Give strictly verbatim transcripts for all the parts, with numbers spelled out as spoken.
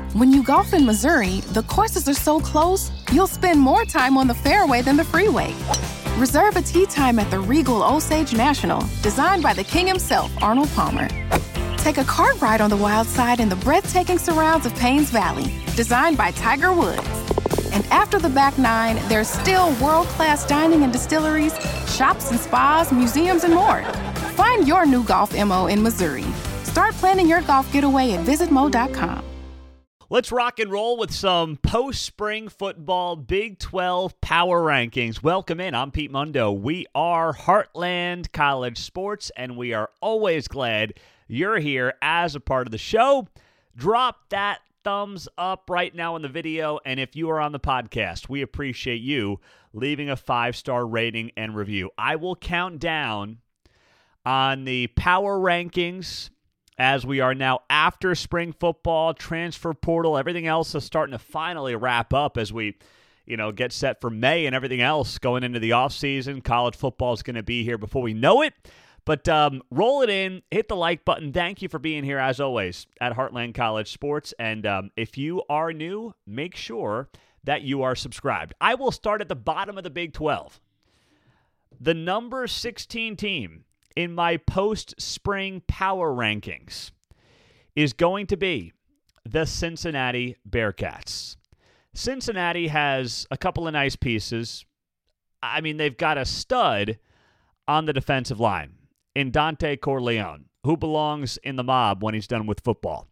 When you golf in Missouri, the courses are so close, you'll spend more time on the fairway than the freeway. Reserve a tee time at the Regal Osage National, designed by the king himself, Arnold Palmer. Take a cart ride on the wild side in the breathtaking surrounds of Paynes Valley, designed by Tiger Woods. And after the back nine, there's still world-class dining and distilleries, shops and spas, museums, and more. Find your new golf M O in Missouri. Start planning your golf getaway at visit mo dot com. Let's rock and roll with some post-spring football Big twelve power rankings. Welcome in. I'm Pete Mundo. We are Heartland College Sports, and we are always glad you're here as a part of the show. Drop that thumbs up right now in the video, and if you are on the podcast, we appreciate you leaving a five-star rating and review. I will count down on the power rankings as we are now after spring football, transfer portal, everything else is starting to finally wrap up as we, you know, get set for May and everything else going into the offseason. College football is going to be here before we know it. But um, roll it in, hit the like button. Thank you for being here, as always, at Heartland College Sports. And um, if you are new, make sure that you are subscribed. I will start at the bottom of the Big twelve. The number sixteen team in my post-spring power rankings is going to be the Cincinnati Bearcats. Cincinnati has a couple of nice pieces. I mean, they've got a stud on the defensive line in Dante Corleone, who belongs in the mob when he's done with football.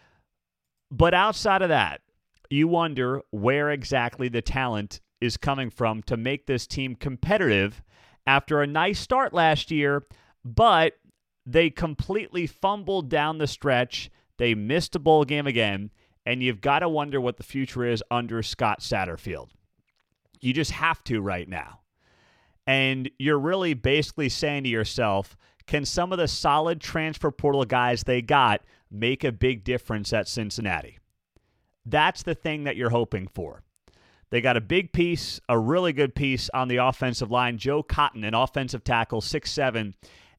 But outside of that, you wonder where exactly the talent is coming from to make this team competitive after a nice start last year, but they completely fumbled down the stretch. They missed a bowl game again, and you've got to wonder what the future is under Scott Satterfield. You just have to right now. And you're really basically saying to yourself, can some of the solid transfer portal guys they got make a big difference at Cincinnati? That's the thing that you're hoping for. They got a big piece, a really good piece on the offensive line. Joe Cotton, an offensive tackle, six seven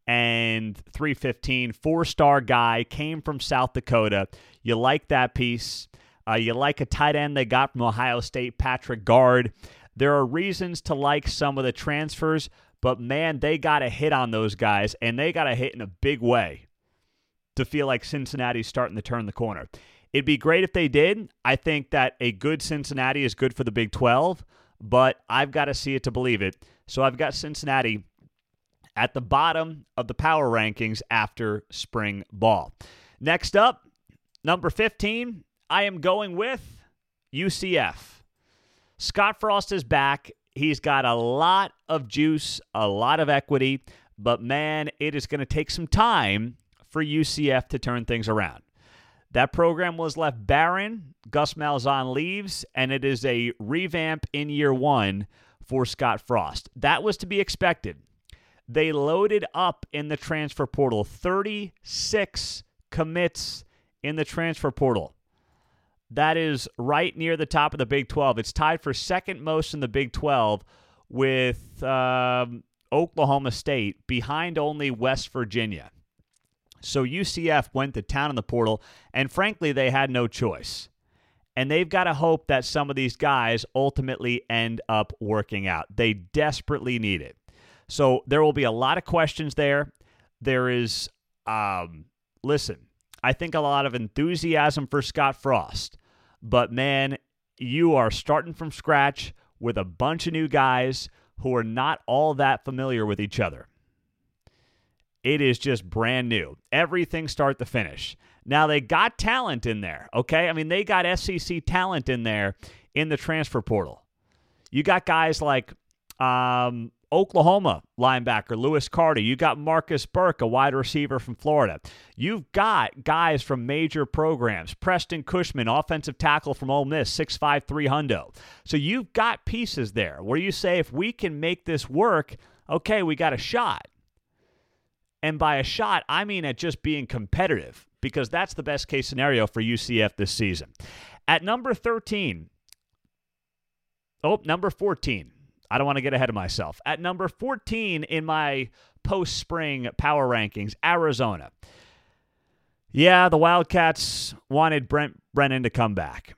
and three fifteen, four-star guy, came from South Dakota. You like that piece. Uh, you like a tight end they got from Ohio State, Patrick Guard. There are reasons to like some of the transfers, but, man, they got to hit on those guys, and they got to hit in a big way to feel like Cincinnati's starting to turn the corner. It'd be great if they did. I think that a good Cincinnati is good for the Big twelve, but I've got to see it to believe it. So I've got Cincinnati at the bottom of the power rankings after spring ball. Next up, number fifteen, I am going with U C F. Scott Frost is back. He's got a lot of juice, a lot of equity, but, man, it is going to take some time for U C F to turn things around. That program was left barren. Gus Malzahn leaves, and it is a revamp in year one for Scott Frost. That was to be expected. They loaded up in the transfer portal, thirty-six commits in the transfer portal. That is right near the top of the Big twelve. It's tied for second most in the Big twelve with um, Oklahoma State, behind only West Virginia. So U C F went to town in the portal, and frankly, they had no choice. And they've got to hope that some of these guys ultimately end up working out. They desperately need it. So there will be a lot of questions there. There is, um, listen, I think a lot of enthusiasm for Scott Frost. But, man, you are starting from scratch with a bunch of new guys who are not all that familiar with each other. It is just brand new. Everything start to finish. Now, they got talent in there, okay? I mean, they got S E C talent in there in the transfer portal. You got guys like um, Oklahoma linebacker Lewis Carter. You got Marcus Burke, a wide receiver from Florida. You've got guys from major programs. Preston Cushman, offensive tackle from Ole Miss, six five, three hundo. So you've got pieces there where you say, if we can make this work, okay, we got a shot. And by a shot, I mean at just being competitive, because that's the best case scenario for U C F this season. At number thirteen, oh, number fourteen. I don't want to get ahead of myself. At number fourteen in my post-spring power rankings, Arizona. Yeah, the Wildcats wanted Brent Brennan to come back.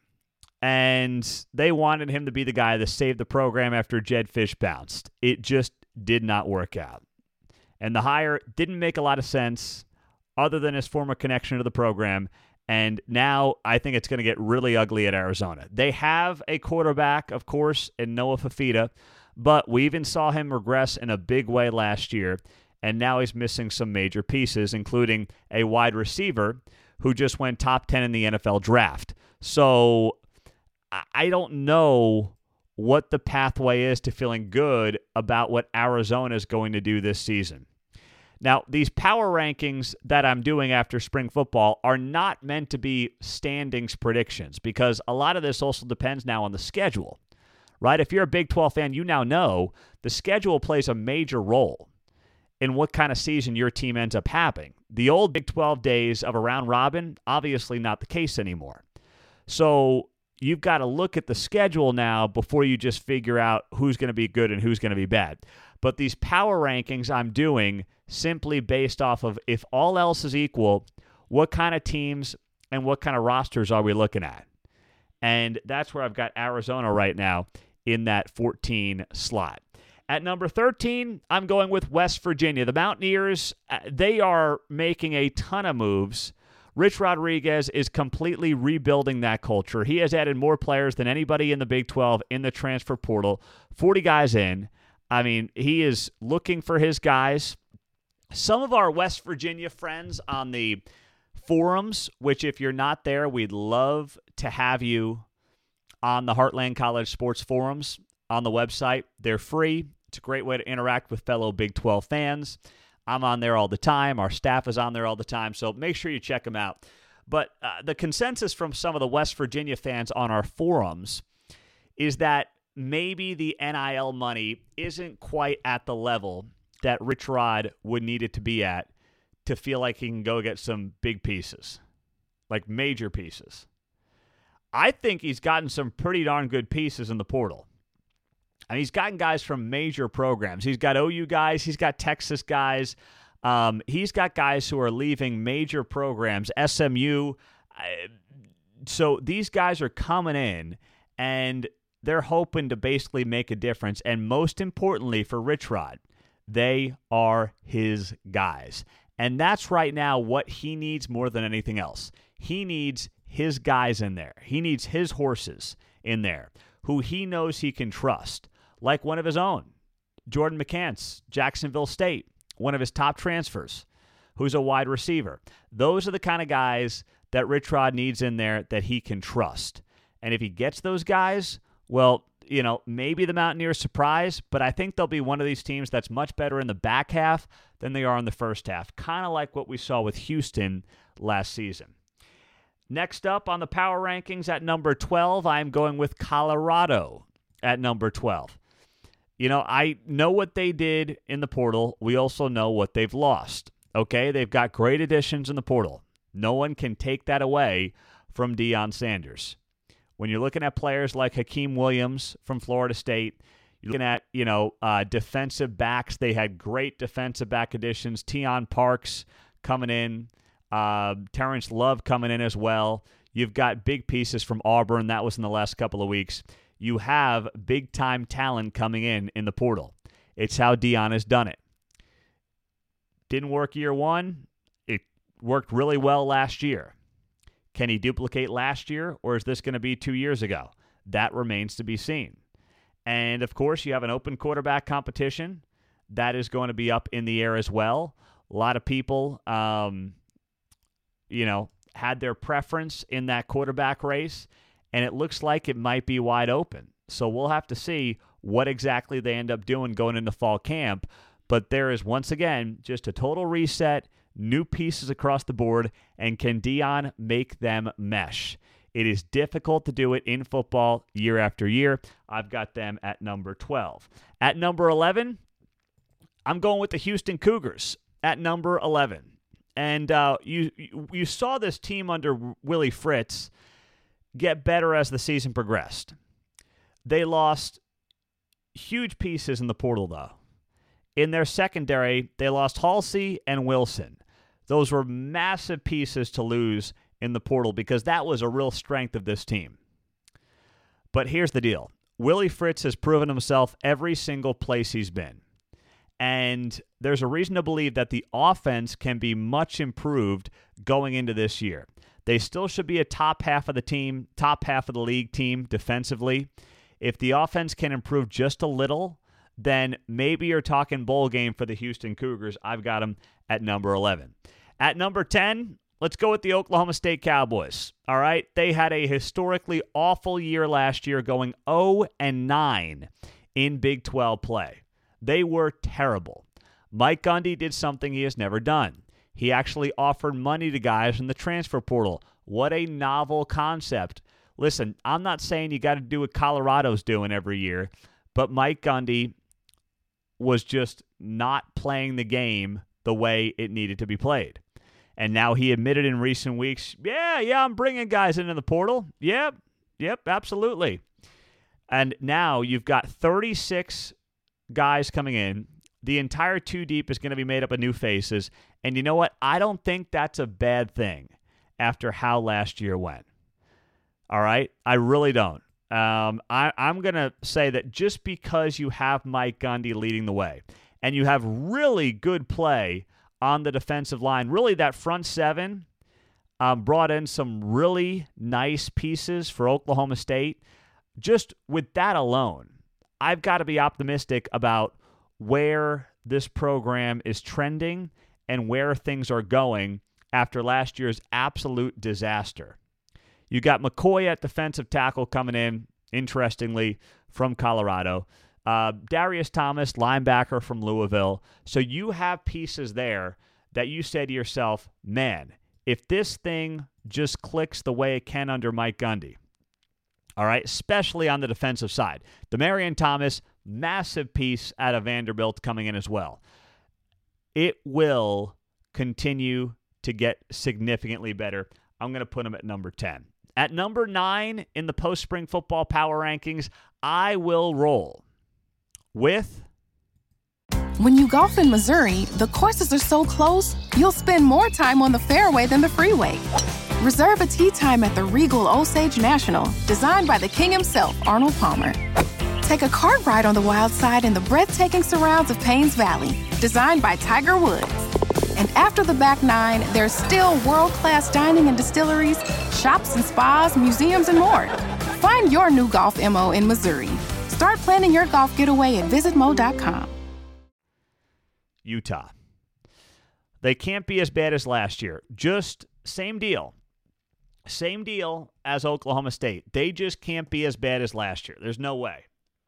And they wanted him to be the guy that saved the program after Jedd Fisch bounced. It just did not work out. And the hire didn't make a lot of sense other than his former connection to the program. And now I think it's going to get really ugly at Arizona. They have a quarterback, of course, in Noah Fifita, but we even saw him regress in a big way last year. And now he's missing some major pieces, including a wide receiver who just went top ten in the N F L draft. So I don't know what the pathway is to feeling good about what Arizona is going to do this season. Now, these power rankings that I'm doing after spring football are not meant to be standings predictions because a lot of this also depends now on the schedule, right? If you're a Big twelve fan, you now know the schedule plays a major role in what kind of season your team ends up having. The old Big twelve days of a round robin, obviously not the case anymore. So you've got to look at the schedule now before you just figure out who's going to be good and who's going to be bad. But these power rankings I'm doing simply based off of, if all else is equal, what kind of teams and what kind of rosters are we looking at? And that's where I've got Arizona right now in that fourteen slot. At number thirteen, I'm going with West Virginia. The Mountaineers, they are making a ton of moves. Rich Rodriguez is completely rebuilding that culture. He has added more players than anybody in the Big twelve in the transfer portal. forty guys in. I mean, he is looking for his guys. Some of our West Virginia friends on the forums, which if you're not there, we'd love to have you on the Heartland College Sports forums on the website. They're free. It's a great way to interact with fellow Big twelve fans. I'm on there all the time. Our staff is on there all the time, so make sure you check them out. But uh, the consensus from some of the West Virginia fans on our forums is that maybe the N I L money isn't quite at the level that Rich Rod would need it to be at to feel like he can go get some big pieces, like major pieces. I think he's gotten some pretty darn good pieces in the portal. And he's gotten guys from major programs. He's got O U guys. He's got Texas guys. Um, he's got guys who are leaving major programs, S M U. Uh, so these guys are coming in, and they're hoping to basically make a difference. And most importantly for Rich Rod, they are his guys. And that's right now what he needs more than anything else. He needs his guys in there. He needs his horses in there who he knows he can trust. Like one of his own, Jordan McCants, Jacksonville State, one of his top transfers, who's a wide receiver. Those are the kind of guys that Rich Rod needs in there that he can trust. And if he gets those guys, well, you know, maybe the Mountaineers surprise, but I think they'll be one of these teams that's much better in the back half than they are in the first half, kind of like what we saw with Houston last season. Next up on the power rankings at number twelve, I'm going with Colorado at number twelve. You know, I know what they did in the portal. We also know what they've lost. Okay, they've got great additions in the portal. No one can take that away from Deion Sanders. When you're looking at players like Hakeem Williams from Florida State, you're looking at, you know, uh, defensive backs. They had great defensive back additions. Teion Parks coming in. Uh, Terrence Love coming in as well. You've got big pieces from Auburn. That was in the last couple of weeks. You have big-time talent coming in in the portal. It's how Deion has done it. Didn't work year one. It worked really well last year. Can he duplicate last year, or is this going to be two years ago? That remains to be seen. And, of course, you have an open quarterback competition. That is going to be up in the air as well. A lot of people, um, you know, had their preference in that quarterback race, and it looks like it might be wide open. So we'll have to see what exactly they end up doing going into fall camp. But there is, once again, just a total reset, new pieces across the board, and can Deion make them mesh? It is difficult to do it in football year after year. I've got them at number twelve. At number eleven, I'm going with the Houston Cougars at number eleven. And uh, you you saw this team under Willie Fritz get better as the season progressed. They lost huge pieces in the portal, though. In their secondary, they lost Halsey and Wilson. Those were massive pieces to lose in the portal because that was a real strength of this team. But here's the deal. Willie Fritz has proven himself every single place he's been. And there's a reason to believe that the offense can be much improved going into this year. They still should be a top half of the team, top half of the league team defensively. If the offense can improve just a little, then maybe you're talking bowl game for the Houston Cougars. I've got them at number eleven. At number ten, let's go with the Oklahoma State Cowboys. All right, they had a historically awful year last year, going oh and nine in Big twelve play. They were terrible. Mike Gundy did something he has never done. He actually offered money to guys in the transfer portal. What a novel concept. Listen, I'm not saying you got to do what Colorado's doing every year, but Mike Gundy was just not playing the game the way it needed to be played. And now he admitted in recent weeks, yeah, yeah, I'm bringing guys into the portal. Yep, yep, absolutely. And now you've got thirty-six guys coming in. The entire two deep is going to be made up of new faces. And you know what? I don't think that's a bad thing after how last year went. All right? I really don't. Um, I, I'm going to say that just because you have Mike Gundy leading the way and you have really good play on the defensive line, really that front seven um, brought in some really nice pieces for Oklahoma State. Just with that alone, I've got to be optimistic about where this program is trending and where things are going after last year's absolute disaster. You got McCoy at defensive tackle coming in, interestingly, from Colorado. Uh, Darius Thomas, linebacker from Louisville. So you have pieces there that you say to yourself, man, if this thing just clicks the way it can under Mike Gundy, all right, especially on the defensive side. Demarion Thomas, massive piece out of Vanderbilt coming in as well. It will continue to get significantly better. I'm going to put him at number ten. At number nine in the post-spring football power rankings, I will roll with... When you golf in Missouri, the courses are so close, you'll spend more time on the fairway than the freeway. Reserve a tee time at the Regal Osage National, designed by the king himself, Arnold Palmer. Take a cart ride on the wild side in the breathtaking surrounds of Paynes Valley, designed by Tiger Woods. And after the back nine, there's still world-class dining and distilleries, shops and spas, museums, and more. Find your new golf M O in Missouri. Start planning your golf getaway at visit mo dot com. Utah. They can't be as bad as last year. Just same deal. Same deal as Oklahoma State. They just can't be as bad as last year. There's no way.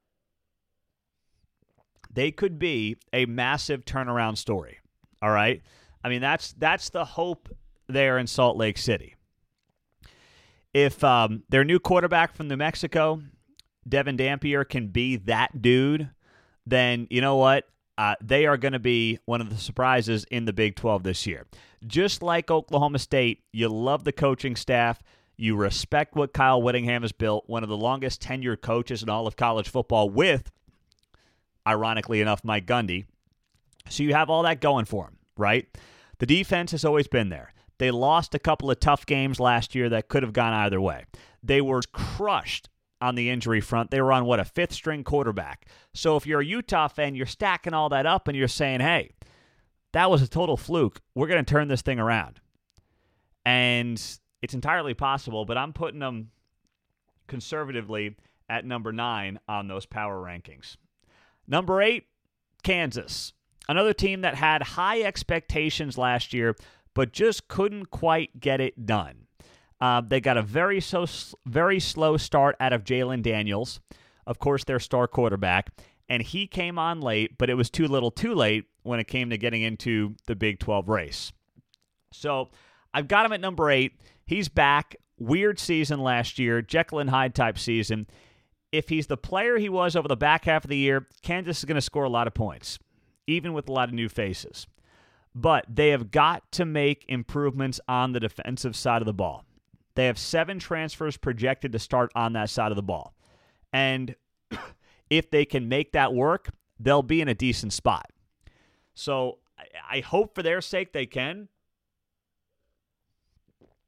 They could be a massive turnaround story. All right? I mean, that's that's the hope there in Salt Lake City. If um, their new quarterback from New Mexico, Devin Dampier, can be that dude, then you know what? Uh, they are going to be one of the surprises in the Big twelve this year. Just like Oklahoma State, you love the coaching staff. You respect what Kyle Whittingham has built, one of the longest tenured coaches in all of college football with, ironically enough, Mike Gundy. So you have all that going for him, right? The defense has always been there. They lost a couple of tough games last year that could have gone either way. They were crushed on the injury front. They were on, what, a fifth-string quarterback. So if you're a Utah fan, you're stacking all that up and you're saying, hey, that was a total fluke. We're going to turn this thing around. And it's entirely possible, but I'm putting them conservatively at number nine on those power rankings. Number eight, Kansas. Another team that had high expectations last year, but just couldn't quite get it done. Uh, they got a very so very slow start out of Jalen Daniels, of course, their star quarterback, and he came on late, but it was too little too late when it came to getting into the Big twelve race. So I've got him at number eight. He's back. Weird season last year, Jekyll and Hyde type season. If he's the player he was over the back half of the year, Kansas is going to score a lot of points, even with a lot of new faces. But they have got to make improvements on the defensive side of the ball. They have seven transfers projected to start on that side of the ball. And if they can make that work, they'll be in a decent spot. So I hope for their sake they can.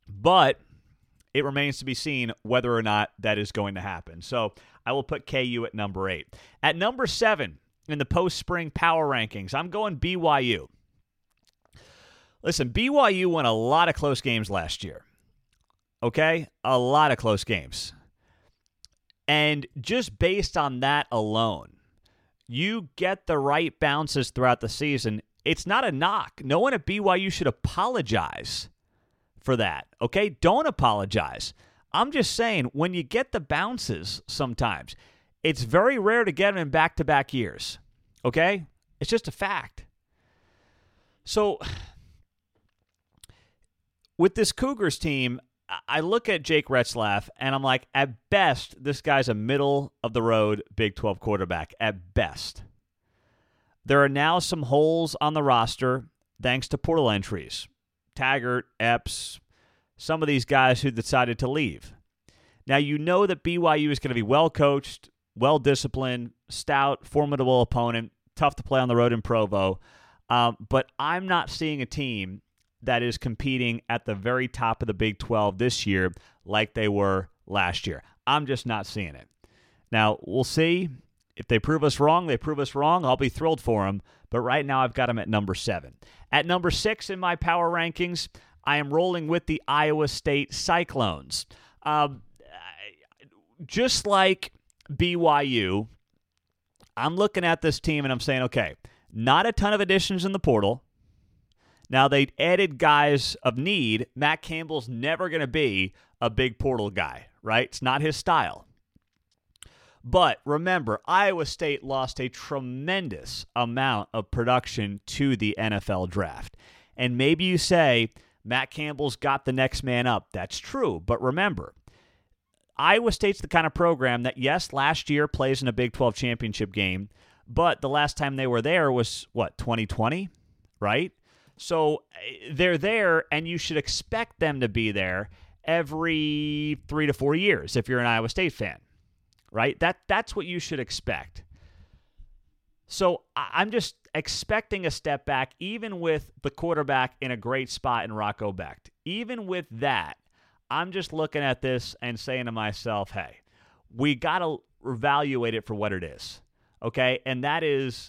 But it remains to be seen whether or not that is going to happen. So I will put K U at number eight. At number seven in the post-spring power rankings, I'm going B Y U. Listen, B Y U won a lot of close games last year. Okay? A lot of close games. And just based on that alone, you get the right bounces throughout the season. It's not a knock. No one at B Y U should apologize for that. Okay? Don't apologize. I'm just saying, when you get the bounces sometimes, it's very rare to get them in back-to-back years. Okay? It's just a fact. So, with this Cougars team, I look at Jake Retzlaff, and I'm like, at best, this guy's a middle-of-the-road Big twelve quarterback. At best. There are now some holes on the roster thanks to portal entries. Taggart, Epps, some of these guys who decided to leave. Now, you know that B Y U is going to be well-coached, well-disciplined, stout, formidable opponent, tough to play on the road in Provo. Um, but I'm not seeing a team that is competing at the very top of the Big twelve this year like they were last year. I'm just not seeing it. Now, we'll see. If they prove us wrong, they prove us wrong. I'll be thrilled for them. But right now, I've got them at number seven. At number six in my power rankings, I am rolling with the Iowa State Cyclones. Um, just like B Y U, I'm looking at this team and I'm saying, okay, not a ton of additions in the portal. Now, they added guys of need. Matt Campbell's never going to be a big portal guy, right? It's not his style. But remember, Iowa State lost a tremendous amount of production to the N F L draft. And maybe you say, Matt Campbell's got the next man up. That's true. But remember, Iowa State's the kind of program that, yes, last year plays in a Big twelve championship game, but the last time they were there was, what, twenty twenty, right? So they're there, and you should expect them to be there every three to four years if you're an Iowa State fan, right? That That's what you should expect. So I'm just expecting a step back, even with the quarterback in a great spot in Rocco Becht. Even with that, I'm just looking at this and saying to myself, hey, we got to evaluate it for what it is, okay? And that is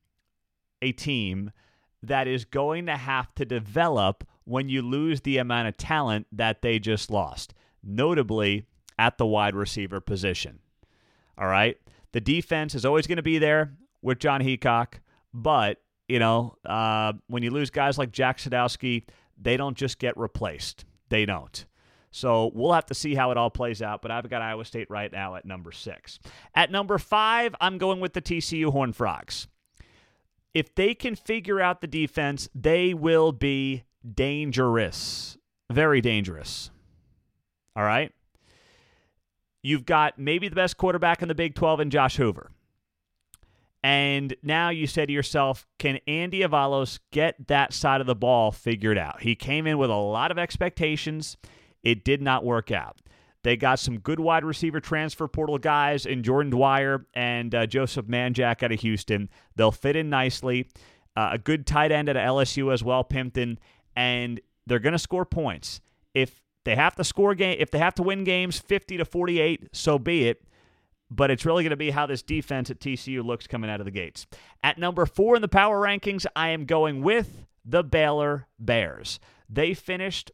a team that is going to have to develop when you lose the amount of talent that they just lost, notably at the wide receiver position. All right? The defense is always going to be there with John Heacock, but, you know, uh, when you lose guys like Jack Sadowski, they don't just get replaced. They don't. So we'll have to see how it all plays out, but I've got Iowa State right now at number six. At number five, I'm going with the T C U Horned Frogs. If they can figure out the defense, they will be dangerous. Very dangerous. All right? You've got maybe the best quarterback in the Big twelve in Josh Hoover. And now you say to yourself, can Andy Avalos get that side of the ball figured out? He came in with a lot of expectations. It did not work out. They got some good wide receiver transfer portal guys in Jordan Dwyer and uh, Joseph Manjack out of Houston. They'll fit in nicely. Uh, a good tight end at L S U as well, Pimpton, and they're going to score points. If they have to score game, if they have to win games fifty to forty-eight, so be it. But it's really going to be how this defense at T C U looks coming out of the gates. At number four in the power rankings, I am going with the Baylor Bears. They finished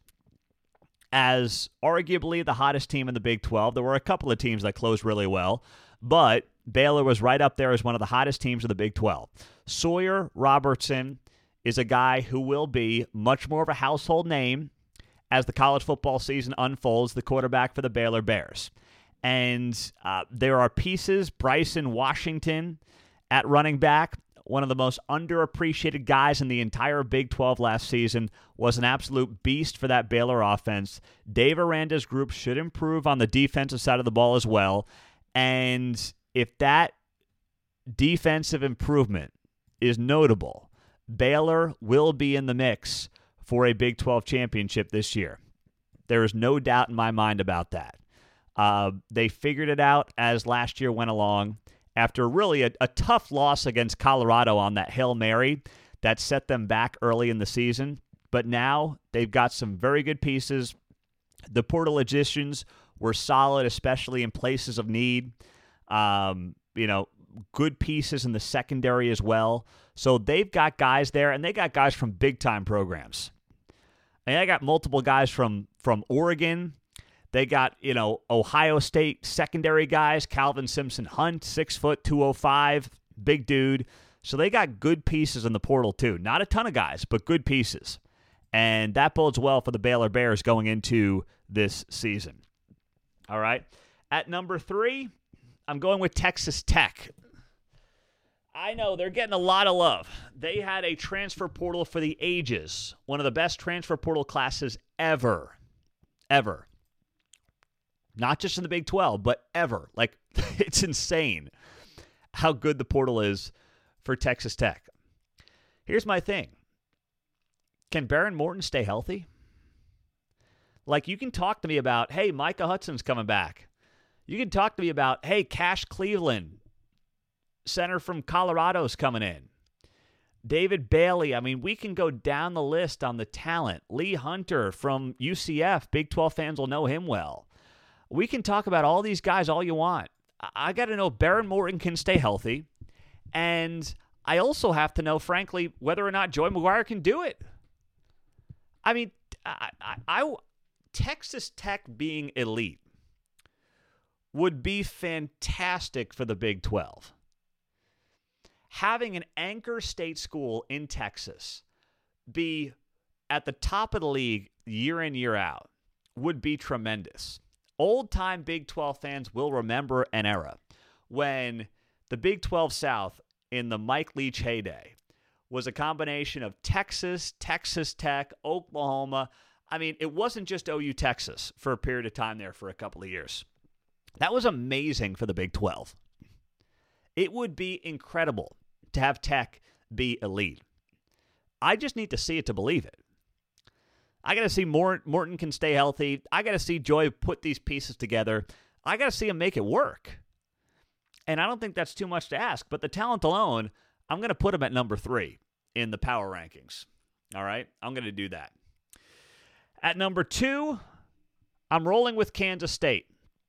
as arguably the hottest team in the Big twelve. There were a couple of teams that closed really well, but Baylor was right up there as one of the hottest teams of the Big twelve. Sawyer Robertson is a guy who will be much more of a household name as the college football season unfolds, the quarterback for the Baylor Bears. And uh, there are pieces, Bryson Washington at running back, one of the most underappreciated guys in the entire Big twelve last season, was an absolute beast for that Baylor offense. Dave Aranda's group should improve on the defensive side of the ball as well. And if that defensive improvement is notable, Baylor will be in the mix for a Big twelve championship this year. There is no doubt in my mind about that. Uh, they figured it out as last year went along. After really a, a tough loss against Colorado on that Hail Mary that set them back early in the season. But now they've got some very good pieces. The portal additions were solid, especially in places of need. Um, you know, good pieces in the secondary as well. So they've got guys there, and they got guys from big-time programs. And I got multiple guys from, from Oregon. They got, you know, Ohio State secondary guys, Calvin Simpson-Hunt, six foot, two oh five, big dude. So they got good pieces in the portal too. Not a ton of guys, but good pieces. And that bodes well for the Baylor Bears going into this season. All right. At number three, I'm going with Texas Tech. I know they're getting a lot of love. They had a transfer portal for the ages. One of the best transfer portal classes ever. Ever. Not just in the Big twelve, but ever. Like, it's insane how good the portal is for Texas Tech. Here's my thing. Can Behren Morton stay healthy? Like, you can talk to me about, hey, Micah Hudson's coming back. You can talk to me about, hey, Cash Cleveland, center from Colorado's coming in. David Bailey. I mean, we can go down the list on the talent. Lee Hunter from U C F. Big twelve fans will know him well. We can talk about all these guys all you want. I got to know Behren Morton can stay healthy. And I also have to know, frankly, whether or not Joey McGuire can do it. I mean, I, I, I, Texas Tech being elite would be fantastic for the Big twelve. Having an anchor state school in Texas be at the top of the league year in, year out would be tremendous. Old-time Big twelve fans will remember an era when the Big twelve South in the Mike Leach heyday was a combination of Texas, Texas Tech, Oklahoma. I mean, it wasn't just O U Texas for a period of time there for a couple of years. That was amazing for the Big twelve. It would be incredible to have Tech be elite. I just need to see it to believe it. I got to see Mort- Morton can stay healthy. I got to see Joy put these pieces together. I got to see him make it work. And I don't think that's too much to ask. But the talent alone, I'm going to put him at number three in the power rankings. All right? I'm going to do that. At number two, I'm rolling with Kansas State.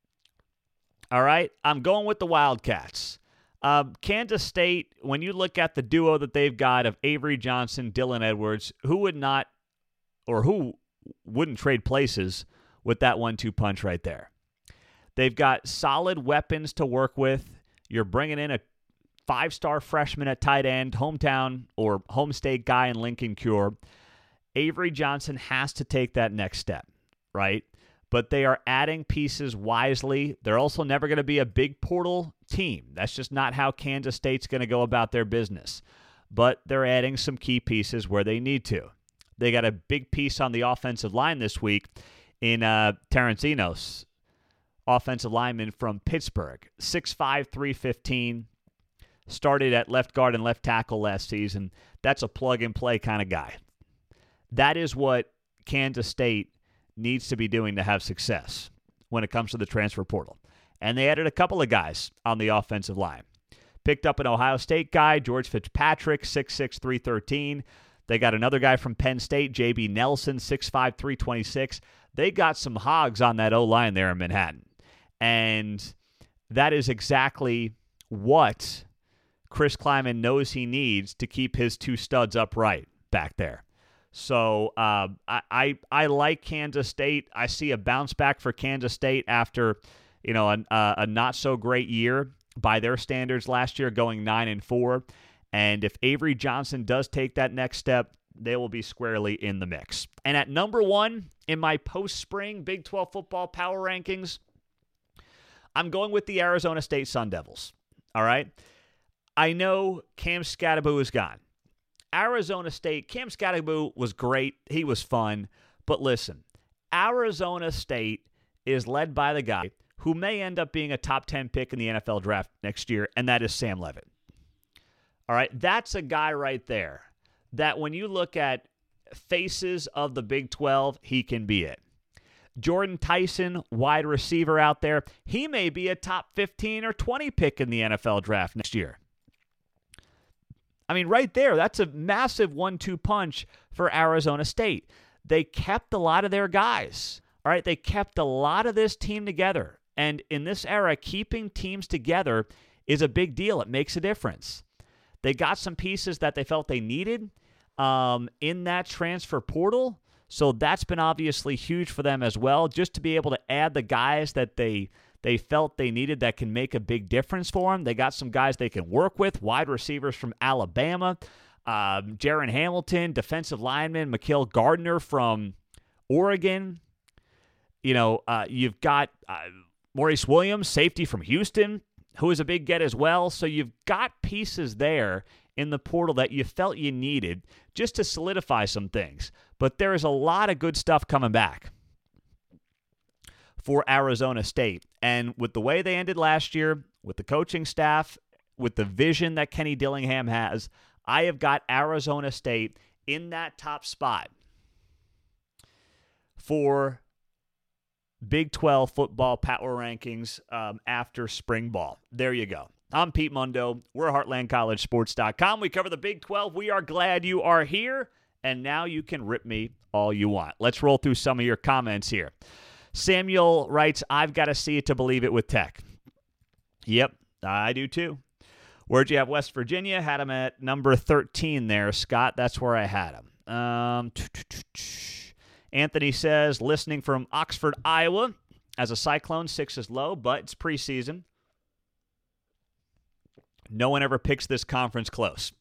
All right? I'm going with the Wildcats. Um, Kansas State, when you look at the duo that they've got of Avery Johnson, Dylan Edwards, who would not or who wouldn't trade places with that one two punch right there? They've got solid weapons to work with. You're bringing in a five-star freshman at tight end, hometown or home state guy in Lincoln Cure. Avery Johnson has to take that next step, right? But they are adding pieces wisely. They're also never going to be a big portal team. That's just not how Kansas State's going to go about their business. But they're adding some key pieces where they need to. They got a big piece on the offensive line this week in uh, Terrence Enos, offensive lineman from Pittsburgh. six five, three fifteen. Started at left guard and left tackle last season. That's a plug-and-play kind of guy. That is what Kansas State needs to be doing to have success when it comes to the transfer portal. And they added a couple of guys on the offensive line. Picked up an Ohio State guy, George Fitzpatrick, six six, three thirteen. They got another guy from Penn State, J B Nelson, six five, three twenty-six. They got some hogs on that O-line there in Manhattan. And that is exactly what Chris Kleiman knows he needs to keep his two studs upright back there. So uh, I, I I like Kansas State. I see a bounce back for Kansas State after, you know, a, a not so great year by their standards last year, going nine and four. And if Avery Johnson does take that next step, they will be squarely in the mix. And at number one in my post-spring Big twelve football power rankings, I'm going with the Arizona State Sun Devils. All right. I know Cam Skattebo is gone. Arizona State, Cam Skattebo was great. He was fun. But listen, Arizona State is led by the guy who may end up being a top ten pick in the N F L draft next year, and that is Sam Leavitt. All right, that's a guy right there that when you look at faces of the Big twelve, he can be it. Jordan Tyson, wide receiver out there, he may be a top fifteen or twenty pick in the N F L draft next year. I mean, right there, that's a massive one two punch for Arizona State. They kept a lot of their guys. All right, they kept a lot of this team together. And in this era, keeping teams together is a big deal. It makes a difference. They got some pieces that they felt they needed um, in that transfer portal. So that's been obviously huge for them as well, just to be able to add the guys that they they felt they needed that can make a big difference for them. They got some guys they can work with, wide receivers from Alabama, um, Jaron Hamilton, defensive lineman, Mikael Gardner from Oregon. You know, uh, you've got uh, Maurice Williams, safety from Houston, who is a big get as well. So you've got pieces there in the portal that you felt you needed just to solidify some things. But there is a lot of good stuff coming back for Arizona State. And with the way they ended last year, with the coaching staff, with the vision that Kenny Dillingham has, I have got Arizona State in that top spot for Big twelve football power rankings um, after spring ball. There you go. I'm Pete Mundo. We're Heartland College Sports dot com. We cover the Big twelve. We are glad you are here, and now you can rip me all you want. Let's roll through some of your comments here. Samuel writes, I've got to see it to believe it with Tech. Yep, I do too. Where'd you have West Virginia? Had him at number thirteen there, Scott. That's where I had him. Um, Anthony says, listening from Oxford, Iowa. As a Cyclone, six is low, but it's preseason. No one ever picks this conference close.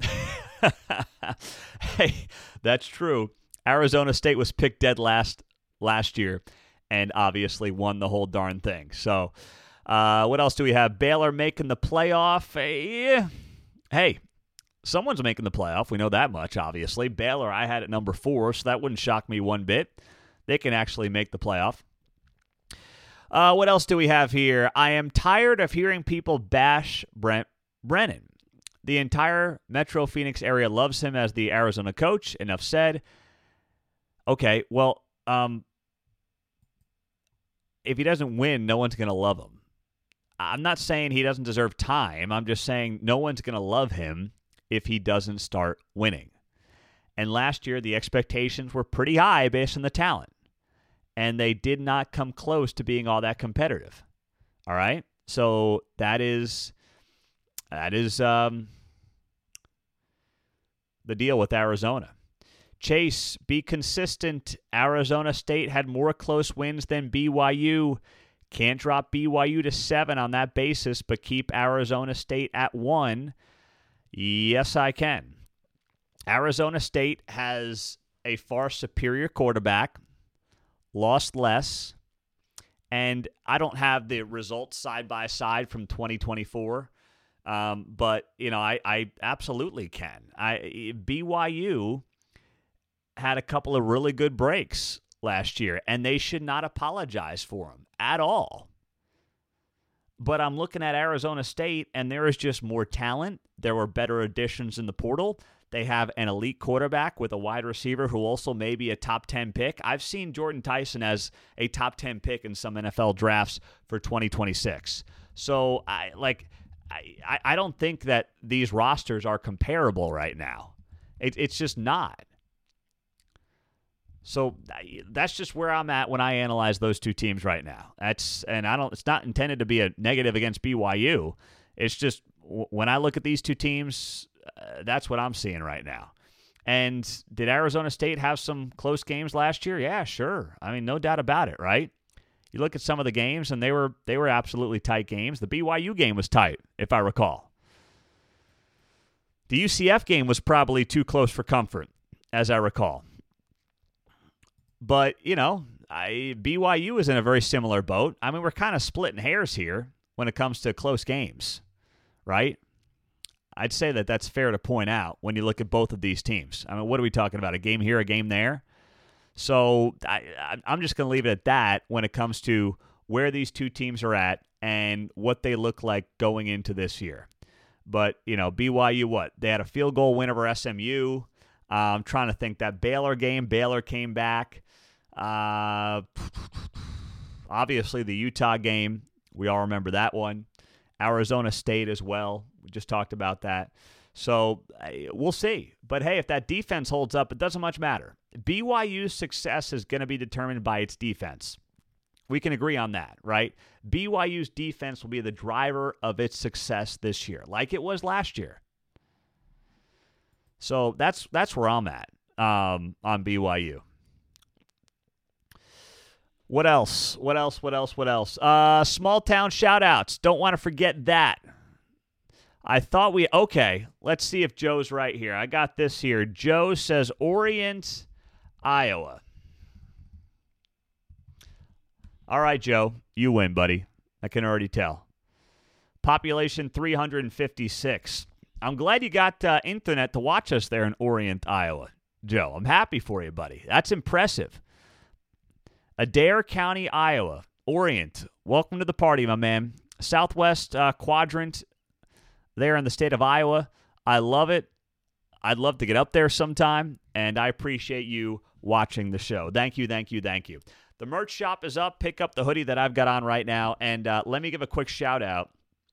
Hey, that's true. Arizona State was picked dead last last year and obviously won the whole darn thing. So uh, what else do we have? Baylor making the playoff. Hey, hey, someone's making the playoff. We know that much, obviously. Baylor, I had at number four, so that wouldn't shock me one bit. They can actually make the playoff. Uh, what else do we have here? I am tired of hearing people bash Brent Brennan. The entire Metro Phoenix area loves him as the Arizona coach. Enough said. Okay, well, um, if he doesn't win, no one's going to love him. I'm not saying he doesn't deserve time. I'm just saying no one's going to love him if he doesn't start winning. And last year, the expectations were pretty high based on the talent. And they did not come close to being all that competitive. All right? So that is that is um, the deal with Arizona. Chase, be consistent. Arizona State had more close wins than B Y U. Can't drop B Y U to seven on that basis, but keep Arizona State at one. Yes, I can. Arizona State has a far superior quarterback, lost less, and I don't have the results side by side from twenty twenty-four, um, but you know I, I absolutely can. I B Y U had a couple of really good breaks last year, and they should not apologize for them at all. But I'm looking at Arizona State, and there is just more talent. There were better additions in the portal. They have an elite quarterback with a wide receiver who also may be a top ten pick. I've seen Jordan Tyson as a top ten pick in some N F L drafts for twenty twenty-six. So, I like, I, I don't think that these rosters are comparable right now. It, it's just not. So that's just where I'm at when I analyze those two teams right now. That's and I don't. It's not intended to be a negative against B Y U. It's just when I look at these two teams, uh, that's what I'm seeing right now. And did Arizona State have some close games last year? Yeah, sure. I mean, no doubt about it, right? You look at some of the games, and they were they were absolutely tight games. The B Y U game was tight, if I recall. The U C F game was probably too close for comfort, as I recall. But, you know, I, B Y U is in a very similar boat. I mean, we're kind of splitting hairs here when it comes to close games, right? I'd say that that's fair to point out when you look at both of these teams. I mean, what are we talking about? A game here, a game there? So I, I'm just going to leave it at that when it comes to where these two teams are at and what they look like going into this year. But, you know, B Y U, what? They had a field goal win over S M U. Uh, I'm trying to think that Baylor game. Baylor came back. Uh, obviously, the Utah game. We all remember that one. Arizona State as well. We just talked about that. So we'll see. But, hey, if that defense holds up, it doesn't much matter. B Y U's success is going to be determined by its defense. We can agree on that, right? B Y U's defense will be the driver of its success this year, like it was last year. So that's that's where I'm at um, on B Y U. What else? What else? What else? What else? Uh, small town shout-outs. Don't want to forget that. I thought we... Okay, let's see if Joe's right here. I got this here. Joe says Orient, Iowa. All right, Joe. You win, buddy. I can already tell. Population three hundred fifty-six. I'm glad you got uh, internet to watch us there in Orient, Iowa, Joe. I'm happy for you, buddy. That's impressive. Adair County, Iowa. Orient. Welcome to the party, my man. Southwest uh, quadrant there in the state of Iowa. I love it. I'd love to get up there sometime, and I appreciate you watching the show. Thank you, thank you, thank you. The merch shop is up. Pick up the hoodie that I've got on right now, and uh, let me give a quick shout-out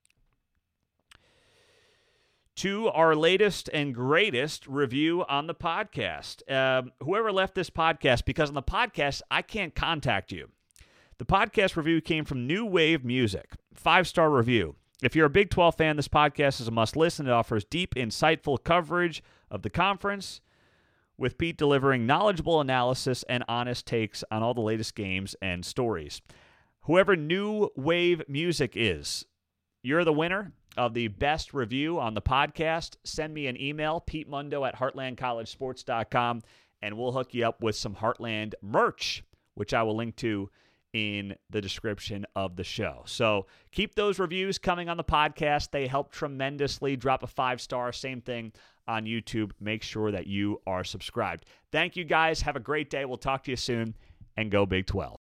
to our latest and greatest review on the podcast. Um, whoever left this podcast, because on the podcast, I can't contact you. The podcast review came from New Wave Music. Five-star review. If you're a Big twelve fan, this podcast is a must-listen. It offers deep, insightful coverage of the conference, with Pete delivering knowledgeable analysis and honest takes on all the latest games and stories. Whoever New Wave Music is, you're the winner of the best review on the podcast. Send me an email, pete mundo at heartland college sports dot com, and we'll hook you up with some Heartland merch, which I will link to in the description of the show. So keep those reviews coming on the podcast. They help tremendously. Drop a five-star, same thing on YouTube. Make sure that you are subscribed. Thank you, guys. Have a great day. We'll talk to you soon, and go Big twelve.